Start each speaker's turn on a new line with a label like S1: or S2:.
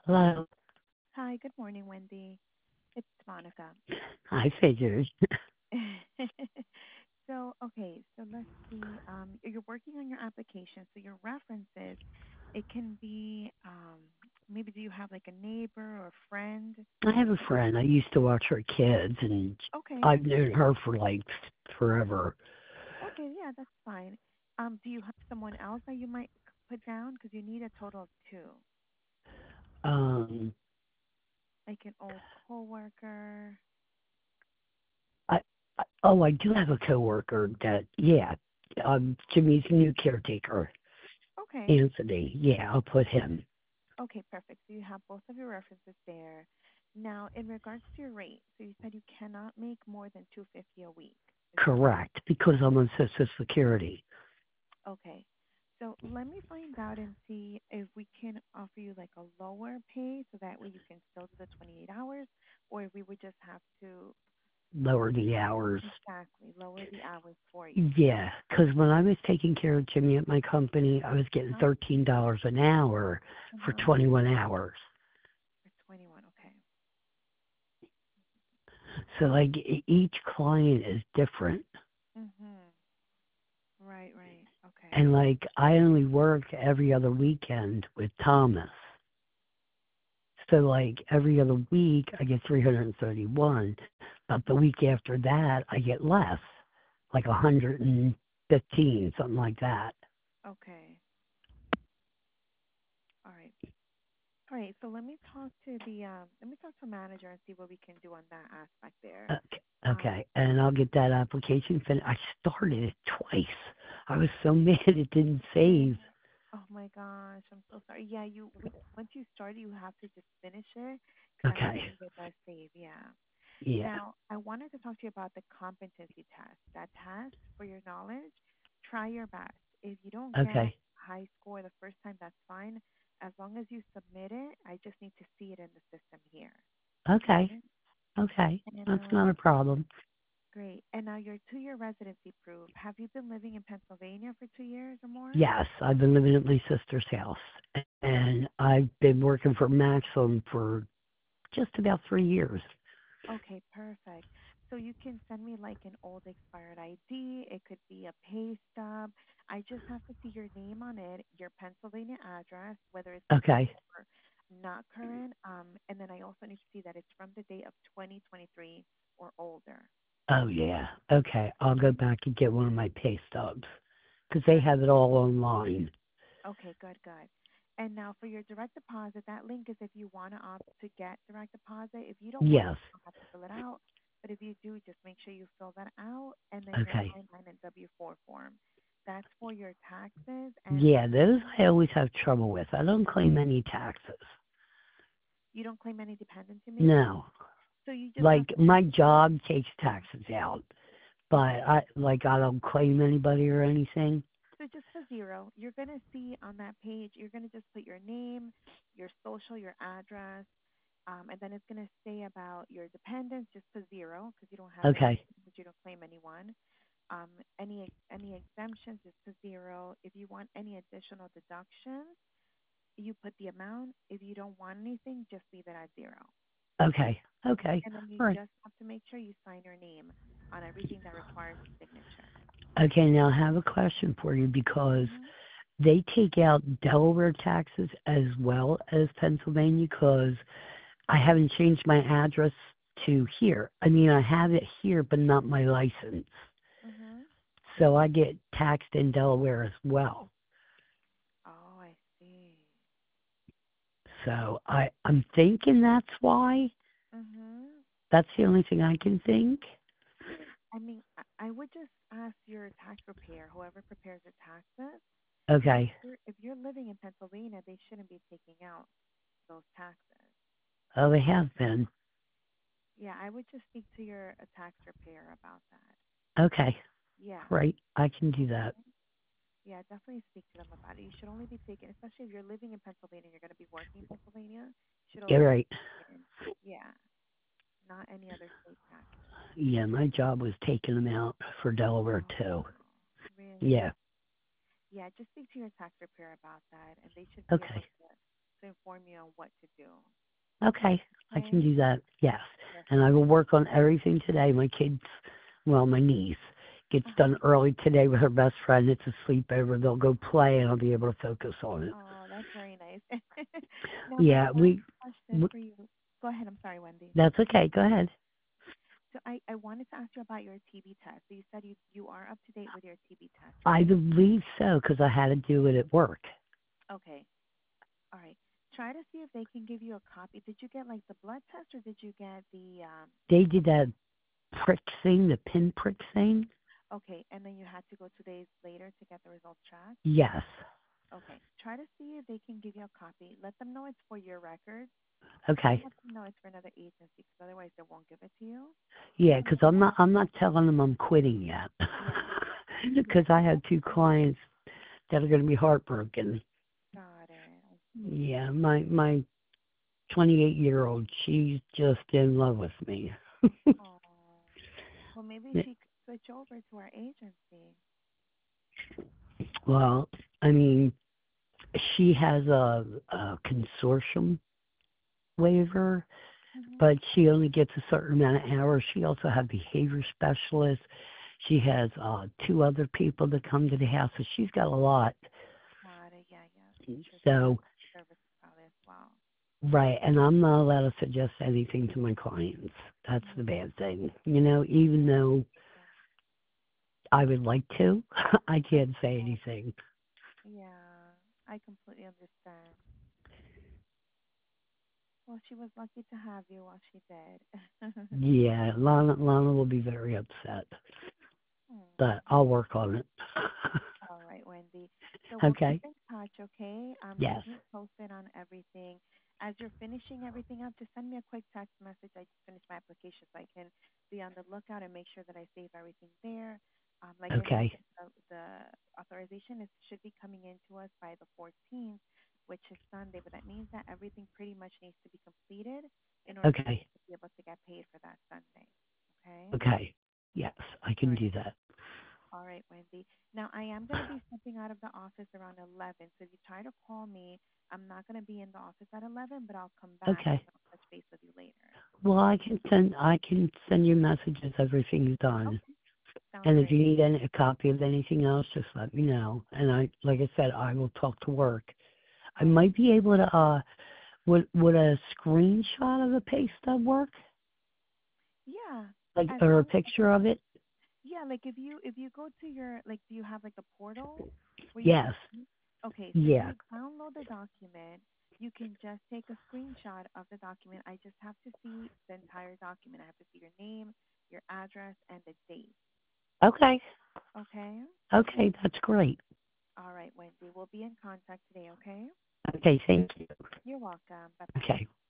S1: Hello.
S2: Hi, good morning, Wendy. It's Monica.
S1: I figured.
S2: So let's see. You're working on your application. So your references, it can be maybe do you have like a neighbor or friend?
S1: I have a friend. I used to watch her kids, and
S2: Okay,
S1: I've known her for like forever.
S2: okay, yeah, that's fine. Do you have someone else that you might put down? Because you need a total of two,
S1: Um,
S2: like an old coworker.
S1: I do have a coworker that, yeah, Jimmy's new caretaker,
S2: Okay,
S1: Anthony. Yeah, I'll put him.
S2: okay, perfect. So you have both of your references there. Now, in regards to your rate, so you said you cannot make more than 250 a week. Is that
S1: Correct, because I'm on Social Security.
S2: okay? So let me find out and see if we can offer you like a lower pay so that way you can still do the 28 hours, or if we would just have to
S1: Lower the hours.
S2: exactly lower the hours for you.
S1: Yeah, because when I was taking care of Jimmy at my company, I was getting
S2: Huh?
S1: $13 an hour for
S2: Uh-huh.
S1: 21 hours.
S2: For 21, okay.
S1: So like each client is different.
S2: Mhm. Right, right. Okay.
S1: And like I only work every other weekend with Thomas. So like every other week I get 331, but the week after that I get less, like 115, something like that.
S2: Okay. All right. All right, so let me talk to manager and see what we can do on that aspect there.
S1: Okay,
S2: Um,
S1: okay. And I'll get that application finished. I started it twice. I was so mad it didn't
S2: oh,
S1: save.
S2: oh my gosh, I'm so sorry. Yeah, once you start, you have to just finish it because I don't
S1: Okay.
S2: believe it does save. Yeah.
S1: Yeah.
S2: Now, I wanted to talk to you about the competency test. That test, for your knowledge, try your best. If you don't get
S1: Okay.
S2: high score the first time, that's fine. As long as you submit it, I just need to see it in the system here.
S1: Okay.
S2: Okay.
S1: Okay.
S2: And
S1: That's not a problem.
S2: great. And now your 2-year residency proof. Have you been living in Pennsylvania for 2 years or more?
S1: Yes, I've been living at my sister's house, and I've been working for Maxim for just about 3 years.
S2: Okay, perfect. So you can send me like an old expired ID. It could be a pay stub. I just have to see your name on it, your Pennsylvania address, whether it's current
S1: Okay.
S2: or not current. And then I also need to see that it's from the date of 2023 or older.
S1: Oh yeah. Okay. I'll go back and get one of my pay stubs because they
S2: Perfect.
S1: have it all online.
S2: Okay, good, good. And now for your direct deposit, that link is if you want to opt to get direct deposit. If you don't want,
S1: Yes.
S2: you don't have to fill it out. But if you do, just make sure you fill that out and then your
S1: Okay.
S2: I-9 and W-4 form. That's for your taxes and
S1: Yeah, those I always have trouble with. I don't claim any taxes.
S2: you don't claim any dependents, you mean?
S1: No.
S2: So you just have
S1: Like
S2: to,
S1: my job takes taxes out, but
S2: okay.
S1: I don't claim anybody or anything.
S2: So just put zero. You're going to see on that page, you're going to just put your name, your social, your address, and then it's going to say about your dependents, just put zero because you don't have any,
S1: Okay.
S2: because you don't claim anyone. Any exemptions, just put zero. If you want any additional deductions, you put the amount. If you don't want anything, just leave it at zero.
S1: Okay. Okay.
S2: And then you
S1: All right.
S2: just have to make sure you sign your name on everything that requires a signature.
S1: Okay, now I have a question for you because
S2: hmm
S1: they take out Delaware taxes as well as Pennsylvania because I haven't changed my address to here. I mean, I have it here, but not my license.
S2: hmm
S1: So I get taxed in Delaware as well.
S2: Oh, I see.
S1: So I'm thinking that's why.
S2: hmm
S1: That's the only thing I can think.
S2: I mean, I would just ask your tax preparer, whoever prepares your taxes, because
S1: Okay.
S2: if you're living in Pennsylvania, they shouldn't be taking out those taxes.
S1: Oh, they have been.
S2: Yeah, I would just speak to your tax preparer about that.
S1: Okay.
S2: Yeah.
S1: Right. I can do that.
S2: Okay. Yeah, definitely speak to them about it. You should only be taking, especially if you're living in Pennsylvania, you're going to be working in Pennsylvania. You should
S1: Yeah,
S2: only be
S1: right.
S2: taking, yeah, not any other state taxes.
S1: Yeah, my job was taking them out for Delaware too.
S2: Oh, really?
S1: Yeah.
S2: Yeah, just speak to your tax preparer about that, and they should be able
S1: Okay.
S2: to to inform you on what to do.
S1: Okay, I can
S2: Okay?
S1: do that. Yes, and I
S2: Perfect.
S1: will work on everything today. My kids, well, my niece gets
S2: Uh-huh.
S1: done early today with her best friend. It's a sleepover. They'll go play, and I'll be able to focus on it.
S2: Oh, that's very nice. Now, my
S1: Yeah,
S2: last question for you. Go ahead. I'm sorry, Wendy.
S1: that's okay. Go ahead.
S2: So I wanted to ask you about your TB test. So you said you are up to date with your TB test,
S1: I
S2: right?
S1: believe so because I had to do it at work.
S2: Okay. All right. Try to see if they can give you a copy. Did you get like the blood test or did you get the
S1: They did that prick thing, the pin prick thing.
S2: okay, and then you had to go 2 days later to get the results tracked?
S1: Yes.
S2: Okay. Try to see if they can give you a copy. Let them know it's for your records. Don't
S1: Okay.
S2: let them know it's for another agency because otherwise they won't give it to you.
S1: Yeah,
S2: And
S1: because I'm not telling them I'm quitting yet.
S2: yeah, yeah,
S1: Because I have two clients that are going to be heartbroken.
S2: got it. I see.
S1: Yeah, my 28-year-old, she's just in love with me.
S2: Oh, well, maybe she could switch over to our agency.
S1: Well, I mean, she has a consortium waiver,
S2: Hmm.
S1: but she only gets a certain amount of hours. She also has behavior specialists. She has two other people that come to the house, so she's got a lot.
S2: Got it. Yeah, yeah. I'm sure they have
S1: So,
S2: services probably as well.
S1: right, and I'm not allowed to suggest anything to my clients. That's the
S2: Mm-hmm.
S1: bad thing. Even though I would like to, I can't say anything.
S2: Yeah, I completely understand. Well, she was lucky to have you while she did.
S1: Yeah, Lana will be very upset, but
S2: Hmm.
S1: I'll work on it.
S2: All right, Wendy. So we'll keep
S1: Okay?
S2: in touch, okay?
S1: Yes.
S2: Keep me posted on everything. As you're finishing everything up, just send me a quick text message. I just finished my application so I can be on the lookout and make sure that I save everything there. Like I
S1: Okay.
S2: mentioned, the authorization should be coming in to us by the 14th, which is Sunday, but that means that everything pretty much needs to be completed in order for you
S1: Okay.
S2: to be able to get paid for that Sunday. Okay?
S1: Okay. Yes, I
S2: All
S1: can
S2: right.
S1: do that.
S2: All right, Wendy. Now, I am going to be stepping out of the office around 11. So if you try to call me, I'm not going to be in the office at 11, but I'll come back and
S1: Okay.
S2: I'll touch base with you later.
S1: Well, I can send you messages. Everything's done.
S2: Okay, sounds
S1: And if
S2: great.
S1: you need a copy of anything else, just let me know. And like I said, I will talk to work. I
S2: All right.
S1: might be able to. Would a screenshot of the pay stub work?
S2: Yeah,
S1: Like,
S2: as
S1: or a
S2: long
S1: picture of it?
S2: yeah, like if you go to your like, do you have like a portal where you can
S1: Yes.
S2: see? Okay, so if
S1: Yeah.
S2: you download the document, you can just take a screenshot of the document. I just have to see the entire document. I have to see your name, your address, and the date.
S1: Okay.
S2: Okay?
S1: Okay, that's great.
S2: All right, Wendy. We'll be in contact today, okay?
S1: Okay, thank you.
S2: You're welcome. Bye bye.
S1: Okay.